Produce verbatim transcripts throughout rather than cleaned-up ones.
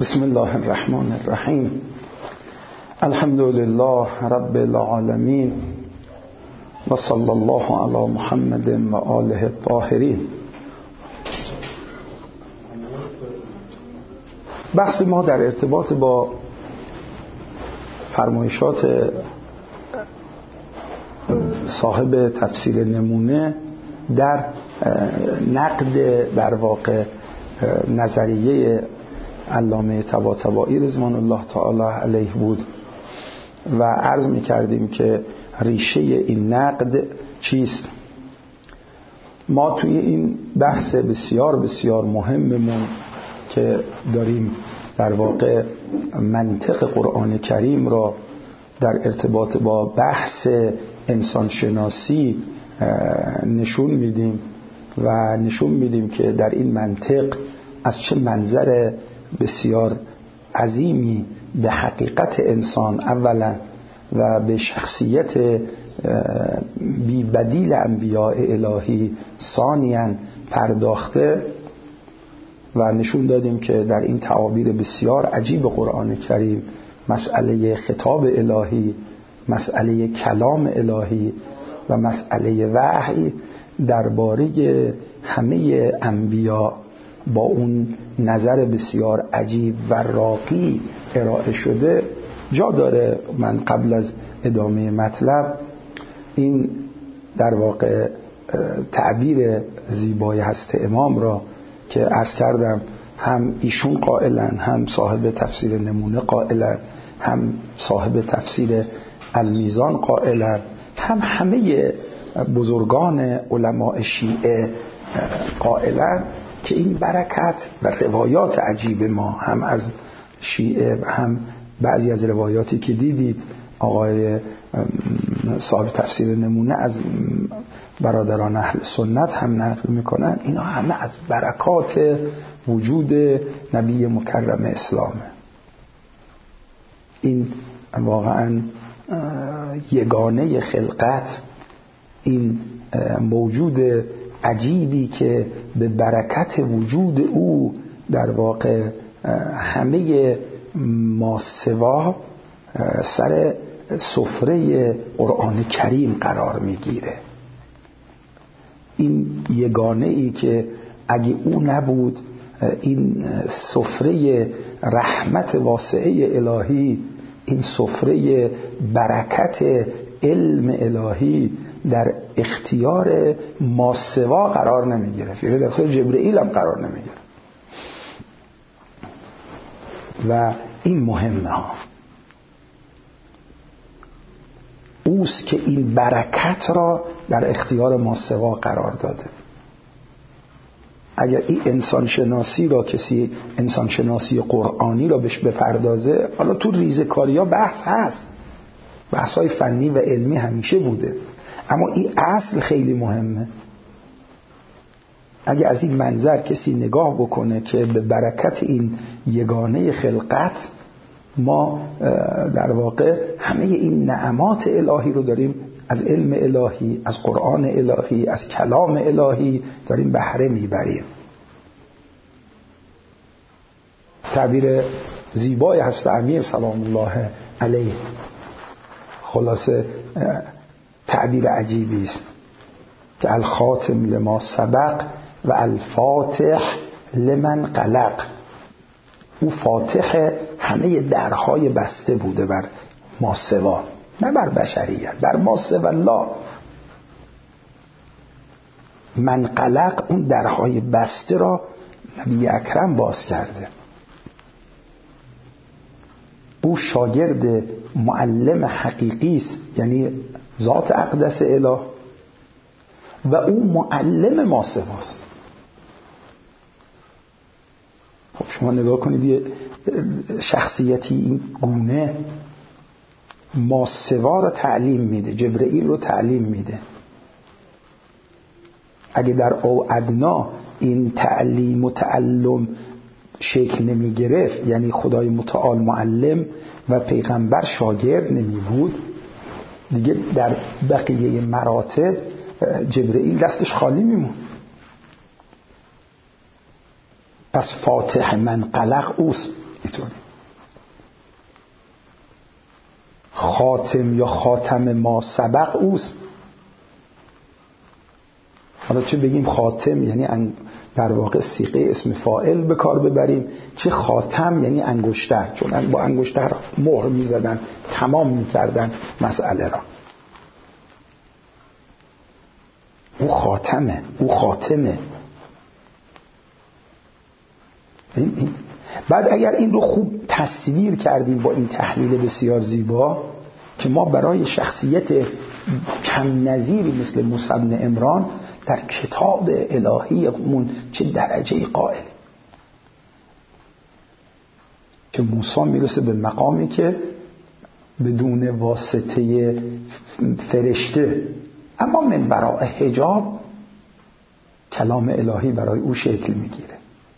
بسم الله الرحمن الرحیم. الحمد لله رب العالمین و صلی الله علی محمد و آله الطاهرین. بحث ما در ارتباط با فرمایشات صاحب تفسیر نمونه در نقد در واقع نظریه علامه طباطبایی رضوان الله تعالی علیه بود و عرض می کردیم که ریشه این نقد چیست. ما توی این بحث بسیار بسیار مهممون که داریم در واقع منطق قرآن کریم را در ارتباط با بحث انسانشناسی نشون میدیم و نشون میدیم که در این منطق از چه منظر بسیار عظیمی به حقیقت انسان اولا و به شخصیت بی بدیل انبیاء الهی ثانیاً پرداخته و نشون دادیم که در این تعابیر بسیار عجیب قرآن کریم مسئله خطاب الهی، مسئله کلام الهی و مسئله وحی درباره همه انبیا با اون نظر بسیار عجیب و راقی ارائه شده جا داره. من قبل از ادامه مطلب این در واقع تعبیر زیبای هست امام را که عرض کردم هم ایشون قائلن، هم صاحب تفسیر نمونه قائلن، هم صاحب تفسیر المیزان قائلن، هم همه بزرگان علماء شیعه قائلن که این برکت و روایات عجیب ما هم از شیعه و هم بعضی از روایاتی که دیدید آقای صاحب تفسیر نمونه از برادران اهل سنت هم نقل میکنن، اینا همه از برکات وجود نبی مکرم اسلامه. این واقعا یگانه خلقت، این موجود عجیبی که به برکت وجود او در واقع همه ماسوا سر سفره قرآن کریم قرار میگیره. این یگانه ای که اگه او نبود این سفره رحمت واسعه الهی، این سفره برکت علم الهی در اختیار ماسوا قرار نمیگیره، یعنی در اختیار جبرئیل هم قرار نمیگیره. و این مهمه ها اوست که این برکت را در اختیار ماسوا قرار داده. اگر این انسان شناسی را کسی انسان شناسی قرآنی را بهش بپردازه، حالا تو ریزکاری ها بحث هست، بحث های فنی و علمی همیشه بوده، اما این اصل خیلی مهمه. اگه از این منظر کسی نگاه بکنه که به برکت این یگانه خلقت ما در واقع همه این نعمات الهی رو داریم از علم الهی، از قرآن الهی، از کلام الهی داریم بهره میبریم. تعبیر زیبای هست امیر سلام الله علیه، خلاصه تعبیر عجیبی است که الخاتم لما سبق و الفاتح لمن قلق. او فاتح همه درهای بسته بوده بر ماسوا، نه بر بشریت، بر ماسوا الله. من قلق اون درهای بسته را نبی اکرم باز کرده. او شاگرد معلم حقیقی است، یعنی ذات اقدس اله، و او معلم ماسواست. خب شما نگاه کنید یه شخصیتی این گونه ماسوا رو تعلیم میده، جبرئیل رو تعلیم میده. اگه در او ادنا این تعلیم و تعلم شکل نمی گرفت، یعنی خدای متعال معلم و پیغمبر شاگرد نمی بود، دیگه در بقیه مراتب جبرئیل دستش خالی میمون. پس فاتح من قلق اوست. میتونیم. خاتم یا خاتم ما سبق اوست. حالا چه بگیم خاتم یعنی در واقع صیغه اسم فاعل به کار ببریم، چه خاتم یعنی انگشتر، چون با انگشتر مهر میزدن، تمام میکردن مسئله را. او خاتمه، او خاتمه. این این. بعد اگر این رو خوب تصویر کردیم با این تحلیل بسیار زیبا که ما برای شخصیت کم نظیری مثل موسی بن عمران در کتاب الهیمون چه درجه قائل، که موسی میرسه به مقامی که بدون واسطه فرشته اما من برای حجاب کلام الهی برای او شکل میگیره.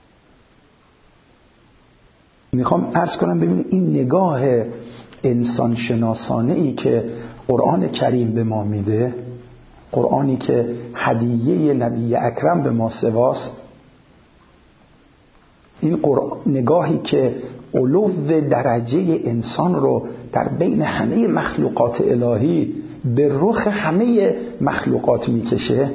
میخوام عرض کنم ببینید این نگاه انسان شناسانه ای که قرآن کریم به ما میده، قرآنی که هدیه نبی اکرم به ما سواست، این قرآن نگاهی که علو درجه انسان رو در بین همه مخلوقات الهی به رخ همه مخلوقات میکشه.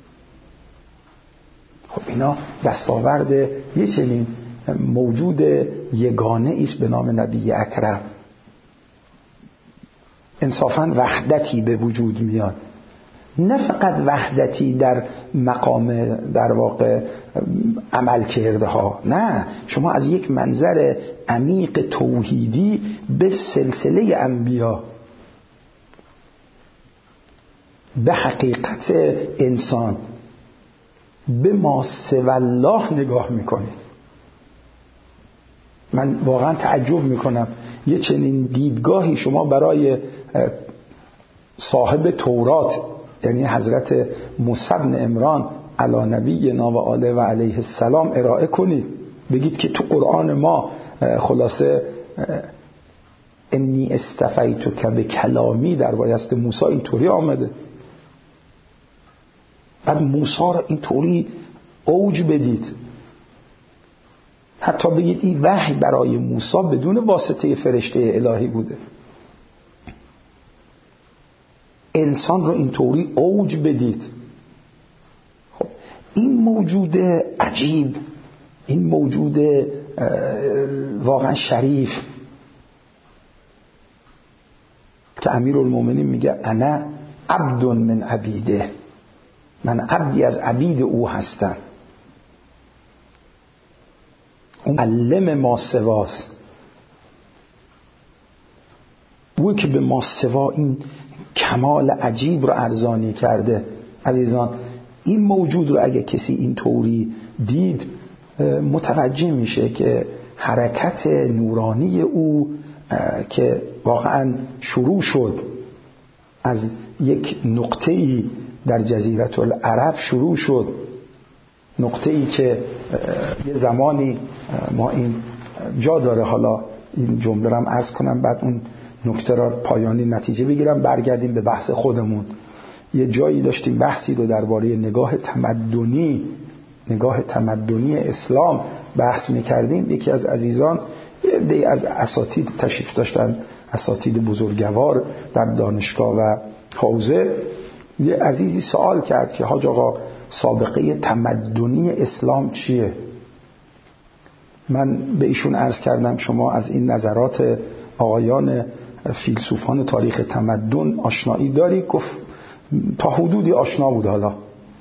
خب اینا دستاورد یه چنین موجود یگانه ایست به نام نبی اکرم. انصافاً وحدتی به وجود میاد، نه فقط وحدتی در مقام در واقع عمل کرده ها، نه، شما از یک منظر عمیق توحیدی به سلسله انبیا، به حقیقت انسان، به ما سوی الله نگاه میکنید. من واقعا تعجب میکنم یه چنین دیدگاهی شما برای صاحب تورات یعنی حضرت موسی بن عمران علی نبینا و آله و علیه السلام ارائه کنید، بگید که تو قرآن ما خلاصه انی استفیتک بکلامی در بایست موسی اینطوری آمده، بعد موسی را اینطوری اوج بدید، حتی بگید این وحی برای موسی بدون واسطه فرشته الهی بوده، انسان رو اینطوری اوج بدید. خب این موجود عجیب، این موجود واقعا شریف که امیرالمومنین میگه انا عبد من عبیده، من عبدی از عبید او هستم، اون علم ما سواست، او که به ما سوا این کمال عجیب رو ارزانی کرده. عزیزان این موجود رو اگه کسی این طوری دید متوجه میشه که حرکت نورانی او که واقعا شروع شد از یک نقطه‌ای در جزیره العرب شروع شد، نقطه‌ای که یه زمانی ما این جا داره حالا این جمله رو هم عرض کنم بعد اون نکته را پایانی نتیجه بگیرم برگردیم به بحث خودمون. یه جایی داشتیم بحثی رو درباره نگاه تمدنی نگاه تمدنی اسلام بحث می‌کردیم. یکی از عزیزان یه دی از اساتید تشریف داشتن، اساتید بزرگوار در دانشگاه و حوزه، یه عزیزی سوال کرد که حاج آقا سابقه تمدنی اسلام چیه؟ من به ایشون عرض کردم شما از این نظرات آقایان فیلسوفان تاریخ تمدن آشنایی داری؟ گفت تا حدودی آشنا بود. حالا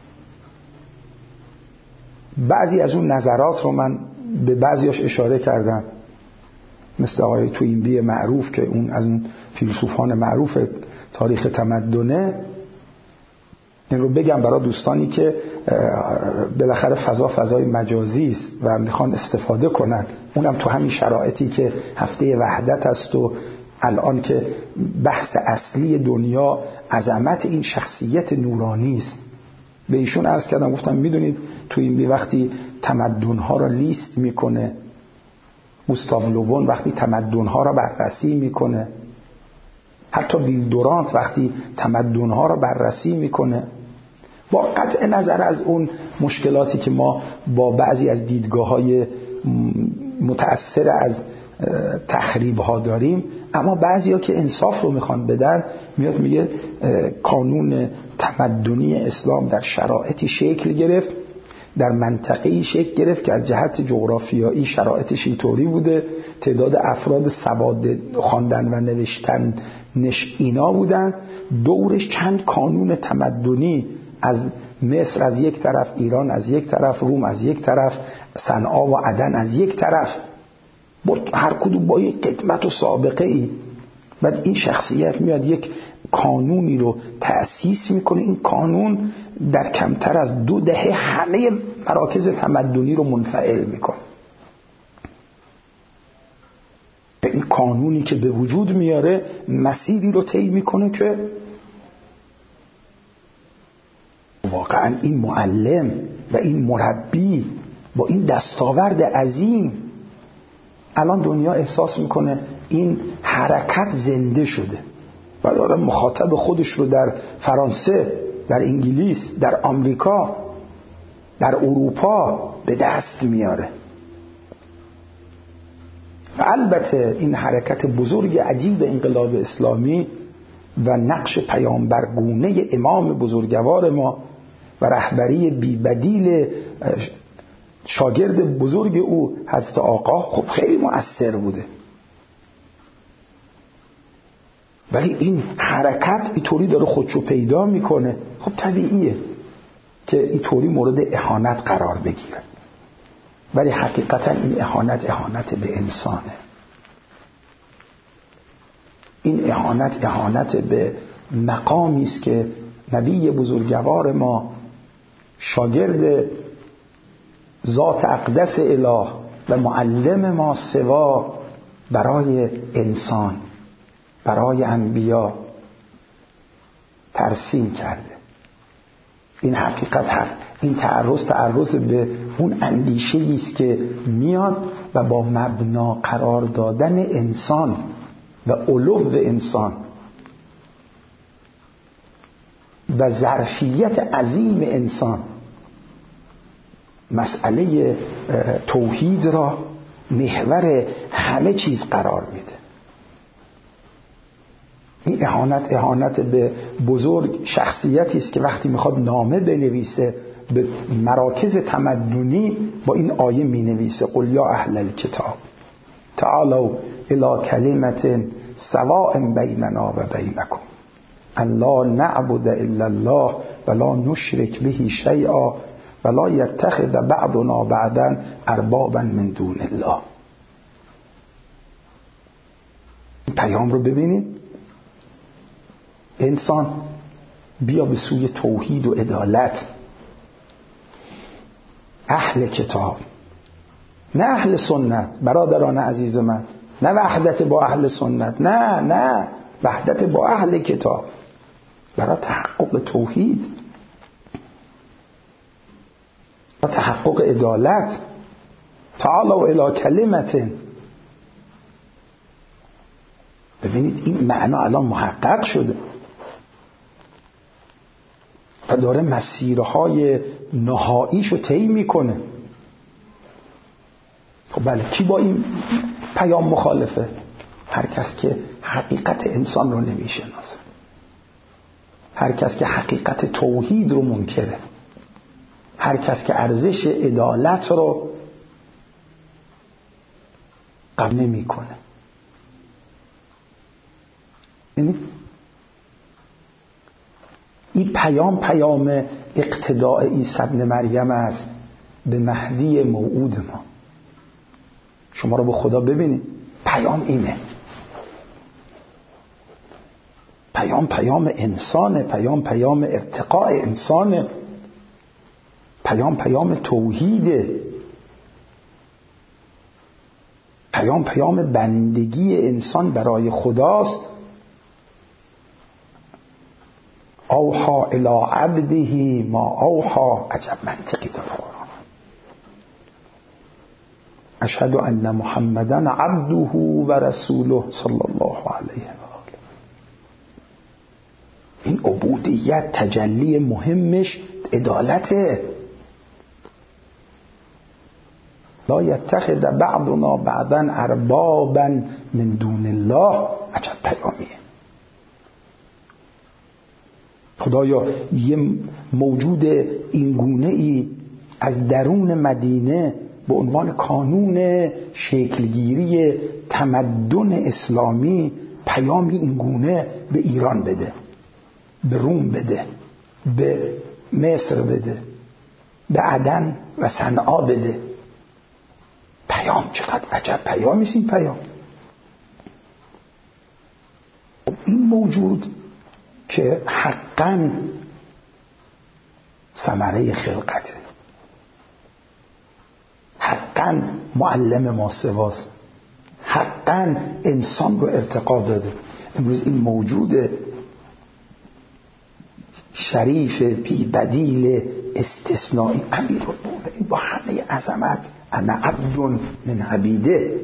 بعضی از اون نظرات رو من به بعضیاش اشاره کردم، مثل آقای توینبی معروف که اون از اون فیلسوفان معروف تاریخ تمدنه. این رو بگم برای دوستانی که بالاخره فضا فضای مجازی است و میخوان استفاده کنن، اونم تو همین شرایطی که هفته وحدت است و الان که بحث اصلی دنیا عظمت این شخصیت نورانی است. به ایشون عرض کردم، گفتم میدونید تو این بی وقتی تمدن‌ها را لیست میکنه، گوستاو لوبون وقتی تمدن‌ها را بررسی میکنه، حتی بیل دورانت وقتی تمدن‌ها را بررسی میکنه، با قطع نظر از اون مشکلاتی که ما با بعضی از دیدگاه‌های متأثر از تخریب ها داریم، اما بعضیا که انصاف رو میخوان بدن میاد میگه کانون تمدنی اسلام در شرایطی شکل گرفت، در منطقه‌ای شکل گرفت که از جهت جغرافیایی شرایطش اینطوری بوده، تعداد افراد سواد خواندن و نوشتن نش اینا بودن، دورش چند کانون تمدنی از مصر از یک طرف، ایران از یک طرف، روم از یک طرف، صنعا و عدن از یک طرف، هر کدوم با یک قدمت و سابقه ای. بعد این شخصیت میاد یک کانونی رو تأسیس میکنه، این کانون در کمتر از دو دهه همه مراکز تمدنی رو منفعل میکنه. این کانونی که به وجود میاره مسیری رو طی میکنه که واقعا این معلم و این مربی با این دستاورد عظیم الان دنیا احساس میکنه این حرکت زنده شده و داره مخاطب خودش رو در فرانسه، در انگلیس، در آمریکا، در اروپا به دست میاره. و البته این حرکت بزرگ عجیب انقلاب اسلامی و نقش پیامبرگونه امام بزرگوار ما و رهبری بی‌بدیل شاگرد بزرگ او حضرت آقا خب خیلی مؤثر بوده، ولی این حرکت اینطوری داره خودشو پیدا میکنه، خب طبیعیه که اینطوری مورد اهانت قرار بگیره، ولی حقیقتا این اهانت اهانت به انسانه. این اهانت اهانت به مقامی است که نبی بزرگوار ما، شاگرد ذات اقدس اله و معلم ما سوا برای انسان، برای انبیا ترسیم کرده. این حقیقت هست. این تعرض تعرض به اون اندیشه‌ای است که میاد و با مبنا قرار دادن انسان و علو انسان و ظرفیت عظیم انسان مسئله توحید را محور همه چیز قرار میده. این اهانت اهانت به بزرگ شخصیتی است که وقتی میخواد نامه بنویسه به مراکز تمدنی با این آیه مینویسه: قل یا اهل الکتاب تعالوا الی کلمة سواء بیننا و بینکم ان لا نعبد الا الله ولا نشرک به شیئا ولا یتخذ بعضنا بعضا اربابا من دون الله. این پیام رو ببینید، انسان بیا به سوی توحید و عدالت. اهل کتاب، نه اهل سنت برادران عزیز من، نه وحدت با اهل سنت، نه نه وحدت با اهل کتاب برای تحقق توحید، برای تحقق عدالت. تعالوا الی کلمة. ببینید این معنا الان محقق شده و داره مسیرهای نهاییشو طی میکنه. خب بله، کی با این پیام مخالفه؟ هر کس که حقیقت انسان رو نمیشناسه، هر کس که حقیقت توحید رو منکره، هر کس که ارزش عدالت رو قبول نمیکنه. یعنی این پیام پیام اقتداء عیسی ابن مریم است به مهدی موعود ما. شما رو به خدا ببینید، پیام اینه. پیام پیام انسانه، پیام پیام ارتقاء انسانه، پیام پیام توحیده، پیام پیام بندگی انسان برای خداست. اوحا الی عبده ما اوحا. عجب منطقی داره قرآن. اشهد ان محمدن عبده و رسوله صلی الله علیه و آله. این عبودیت تجلی مهمش عدالته. لا یتخذ بعضنا بعضا اربابا من دون الله. عجب پیامیه. خدایا یه موجود اینگونه ای از درون مدینه به عنوان کانون شکلگیری تمدن اسلامی پیامی اینگونه به ایران بده، به روم بده، به مصر بده، به عدن و صنعا بده. پیام چقدر عجب پیامی است این پیام. این موجود که حقاً ثمره خلقته، حقاً معلم ماسواست، حقاً انسان رو ارتقا داده. امروز این موجود شریف بی بدیل استثنایی امیرالمومنین با همه عظمت، انا عبد من عبیده،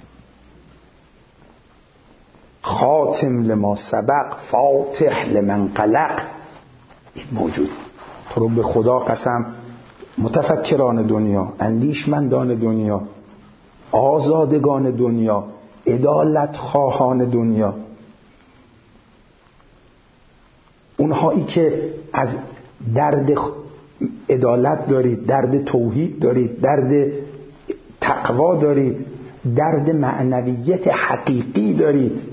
خاتم لما سبق فاتح لمن قلق. این موجود تو رو به خدا قسم، متفکران دنیا، اندیشمندان دنیا، آزادگان دنیا، عدالت خواهان دنیا، اونهایی که از درد عدالت دارید، درد توحید دارید، درد تقوا دارید، درد معنویت حقیقی دارید،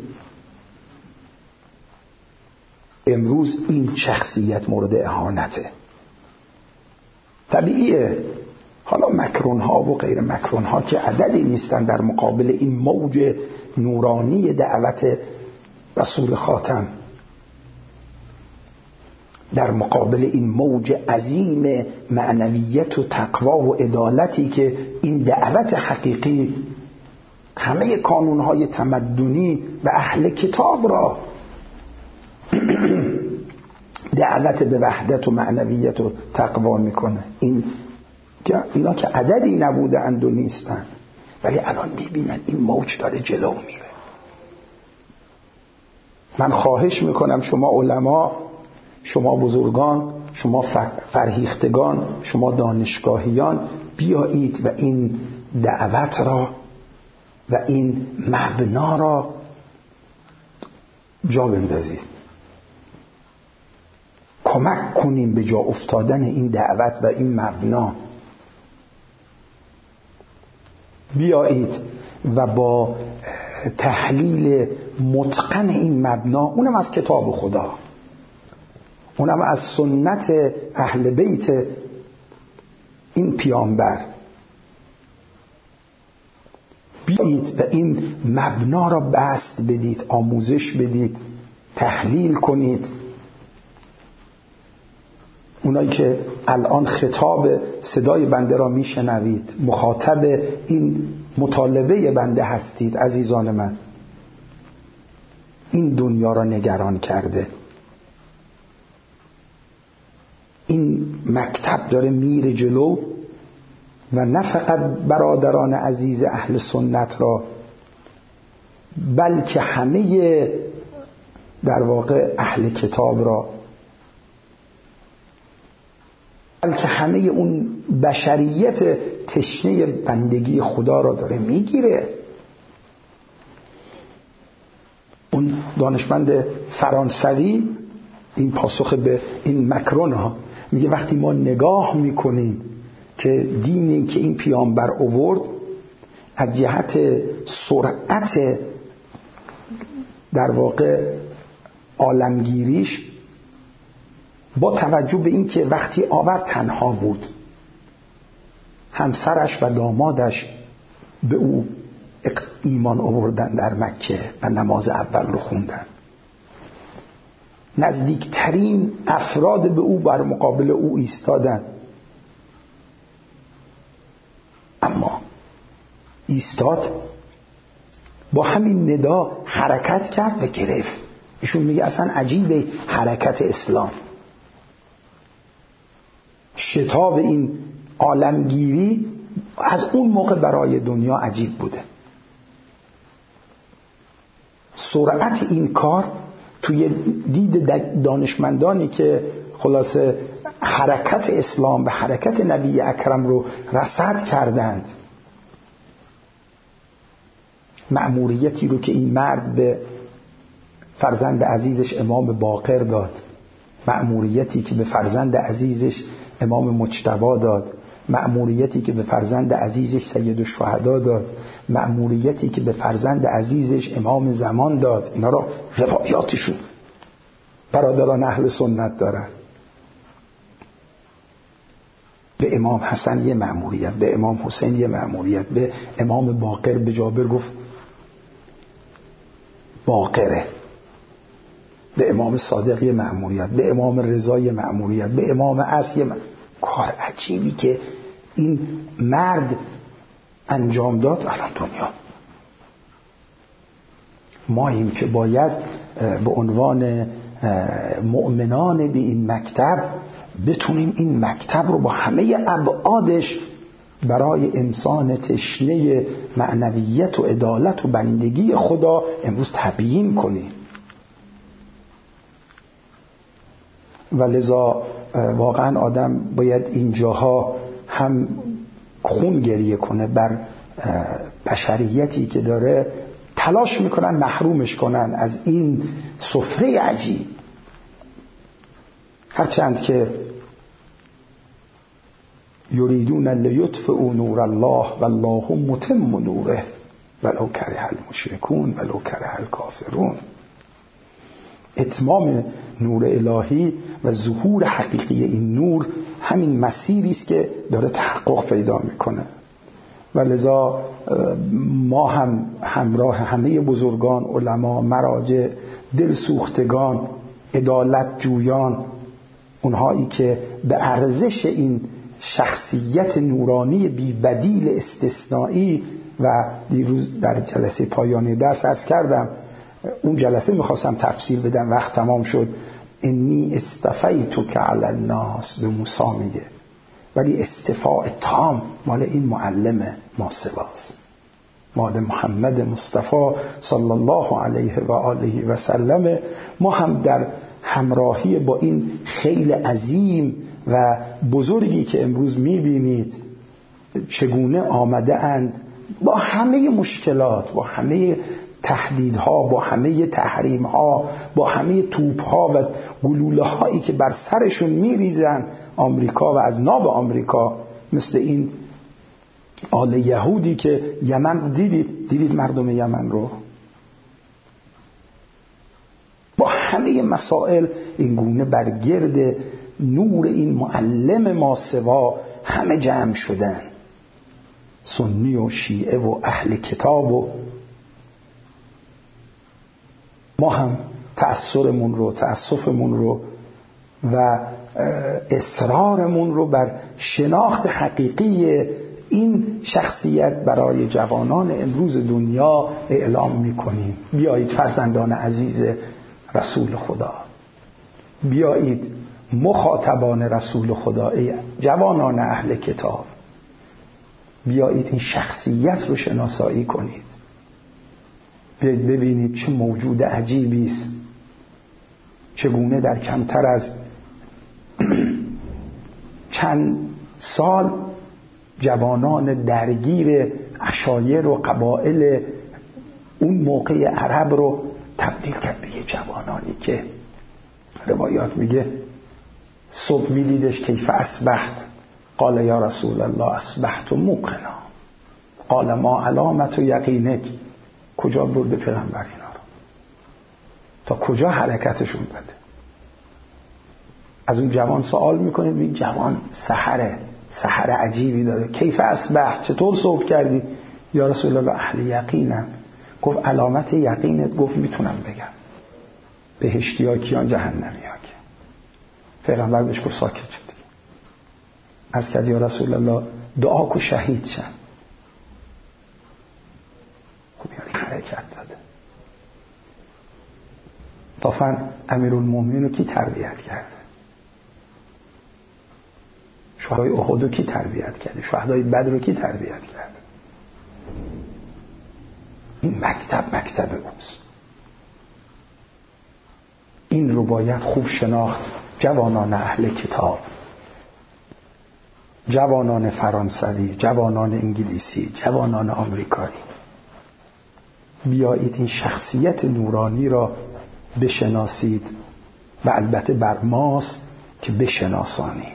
امروز این شخصیت مورد اهانته. طبیعیه. حالا مکرون ها و غیر مکرون ها که عددی نیستن در مقابل این موج نورانی دعوت رسول خاتم، در مقابل این موج عظیم معنویت و تقوا و عدالتی که این دعوت حقیقی همه کانونهای تمدنی و اهل کتاب را دعوت به وحدت و معنویت و تقوا میکنه. این اینا که عددی نبودند و نیستن، ولی الان میبینن این موج داره جلو میره. من خواهش میکنم شما علما، شما بزرگان، شما فرهیختگان، شما دانشگاهیان بیایید و این دعوت را و این مبنا را جا بندازید، کمک کنیم به جا افتادن این دعوت و این مبنا. بیایید و با تحلیل متقن این مبنا، اونم از کتاب خدا، اونم از سنت اهل بیت این پیامبر، بیایید و این مبنا را بست بدید، آموزش بدید، تحلیل کنید. اونایی که الان خطاب صدای بنده را میشنوید، مخاطب این مطالبه بنده هستید، عزیزان من، این دنیا را نگران کرده. این مکتب داره میره جلو و نه فقط برادران عزیز اهل سنت را، بلکه همه در واقع اهل کتاب را، بلکه همه اون بشریت تشنه بندگی خدا را داره میگیره. اون دانشمند فرانسوی این پاسخ به این مکرون ها میگه وقتی ما نگاه میکنیم که دینی که این پیامبر آورد از جهت سرعت در واقع عالمگیریش، با توجه به این که وقتی آورد تنها بود، همسرش و دامادش به او ایمان آوردن در مکه و نماز اول رو خوندن، نزدیکترین افراد به او بر مقابل او ایستادن، اما ایستاد، با همین ندا حرکت کرد و گرفت. ایشون میگه اصلا عجیبه حرکت اسلام، شتاب این عالمگیری از اون موقع برای دنیا عجیب بوده. سرعت این کار توی دید دانشمندانی که خلاصه حرکت اسلام و حرکت نبی اکرم رو رصد کردند مأموریتی رو که این مرد به فرزند عزیزش امام باقر داد، مأموریتی که به فرزند عزیزش امام مجتبی داد، مأموریتی که به فرزند عزیزش سید الشهدا داد، مأموریتی که به فرزند عزیزش امام زمان داد. اینا رو روایاتشون برادران اهل سنت دارن. به امام حسن یه مأموریت، به امام حسین یه مأموریت، به امام باقر به جابر گفت باقره، به امام صادق یه مأموریت، به امام رضا یه مأموریت، به امام عصر یه مأموریت. کار عجیبی که این مرد انجام داد. الان دنیا ماییم که باید به عنوان مؤمنان به این مکتب بتونیم این مکتب رو با همه ابعادش برای انسان تشنه معنویت و عدالت و بندگی خدا امروز تبیین کنیم. و لذا واقعا آدم باید اینجاها هم خون گریه کنه بر بشریتی که داره تلاش میکنن محرومش کنن از این سفره عجیب. هرچند که یریدون لیطفئوا نور الله والله متم نوره ولو کره المشرکون ولو کره الکافرون. اتمام نور الهی و ظهور حقیقی این نور همین مسیری است که داره تحقق پیدا میکنه. و لذا ما هم همراه همه بزرگان، علما، مراجع، دلسوختگان، عدالت جویان، اونهایی که به ارزش این شخصیت نورانی بی بدیل استثنایی، و دیروز در جلسه پایانی درس عرض کردم، اون جلسه میخواستم تفسیر بدم، وقت تمام شد. انی استفیتک علی الناس، به موسی میگه، ولی استفاء تام مال این معلم ما سواست، مال محمد مصطفی صلی الله علیه و آله و سلم. ما هم در همراهی با این خیل عظیم و بزرگی که امروز میبینید چگونه آمده اند، با همه مشکلات، با همه تهدیدها، با همه تحریمها، با همه توپها و گلوله هایی که بر سرشون میریزن آمریکا و از ناب آمریکا، مثل این آل یهودی که یمن رو دیدید دیدید مردم یمن رو با همه مسائل این گونه بر گرد نور این معلم ماسوا همه جمع شدن، سنی و شیعه و اهل کتاب. و ما هم تأثرمون رو، تأسفمون رو و اصرارمون رو بر شناخت حقیقی این شخصیت برای جوانان امروز دنیا اعلام میکنیم. بیایید فرزندان عزیز رسول خدا، بیایید مخاطبان رسول خدا، ای جوانان اهل کتاب، بیایید این شخصیت رو شناسایی کنید. بیایید ببینید چه موجود عجیبی است، چگونه در کمتر از چند سال جوانان درگیر عشایر و قبایل اون موقع عرب رو تبدیل کرد به جوانانی که روایات میگه صبح میدیدش کیف اصبحت، قال یا رسول الله اصبحت موقنا، قال ما علامت و یقینک. کجا برده پیغمبر اینا رو؟ تا کجا حرکتشون بده؟ از اون جوان سوال میکنید، این جوان سحره سحر عجیبی داره. کیف اصبحت، چطور صبح کردی؟ یا رسول الله اهل یقینم. گفت علامت یقینت؟ گفت میتونم بگم، بهشتی ها کیان، جهنمی ها کیان. پیغمبر بهش گفت ساکت شد. از که یا رسول الله دعا کو شهید شن. خب یعنی حرکت داده. طافن امیرالمومنین رو کی تربیت کرده؟ شهدای احد رو کی تربیت کرده؟ شهدای بدر رو کی تربیت کرده؟ این مکتب مکتب اوست. این رو باید خوب شناخت. جوانان اهل کتاب، جوانان فرانسوی، جوانان انگلیسی، جوانان آمریکایی، بیایید این شخصیت نورانی را بشناسید و البته بر ماست که بشناسانیم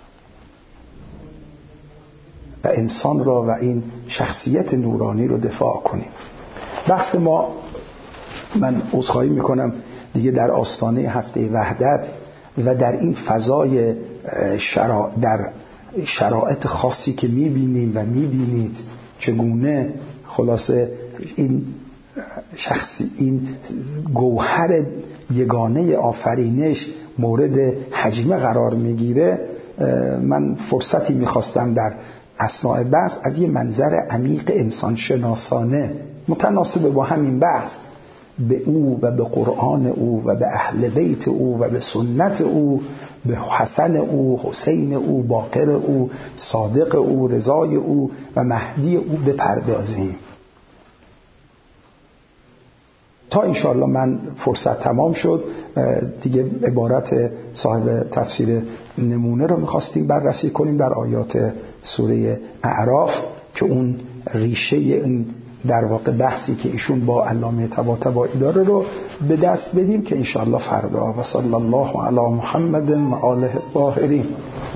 و انسان را و این شخصیت نورانی رو دفاع کنیم. بحث ما، من عذرخواهی میکنم دیگه در آستانه هفته وحدت و در این فضای شرا... در شرایط خاصی که میبینیم و میبینید چگونه خلاصه این شخصی این گوهر یگانه آفرینش مورد هجمه قرار میگیره، من فرصتی میخواستم در اثناء بحث از یه منظر عمیق انسان شناسانه متناسب با همین بحث به او و به قرآن او و به اهل بیت او و به سنت او، به حسن او، حسین او، باقر او، صادق او، رضای او و مهدی او بپردازیم تا انشاءالله من فرصت تمام شد. دیگه عبارت صاحب تفسیر نمونه رو میخواستیم بررسی کنیم در آیات سوره اعراف که اون ریشه این در واقع بحثی که ایشون با علامه طباطبایی داره رو به دست بدیم که انشاءالله فردا. و صلی الله علی محمد و آله الطاهرین.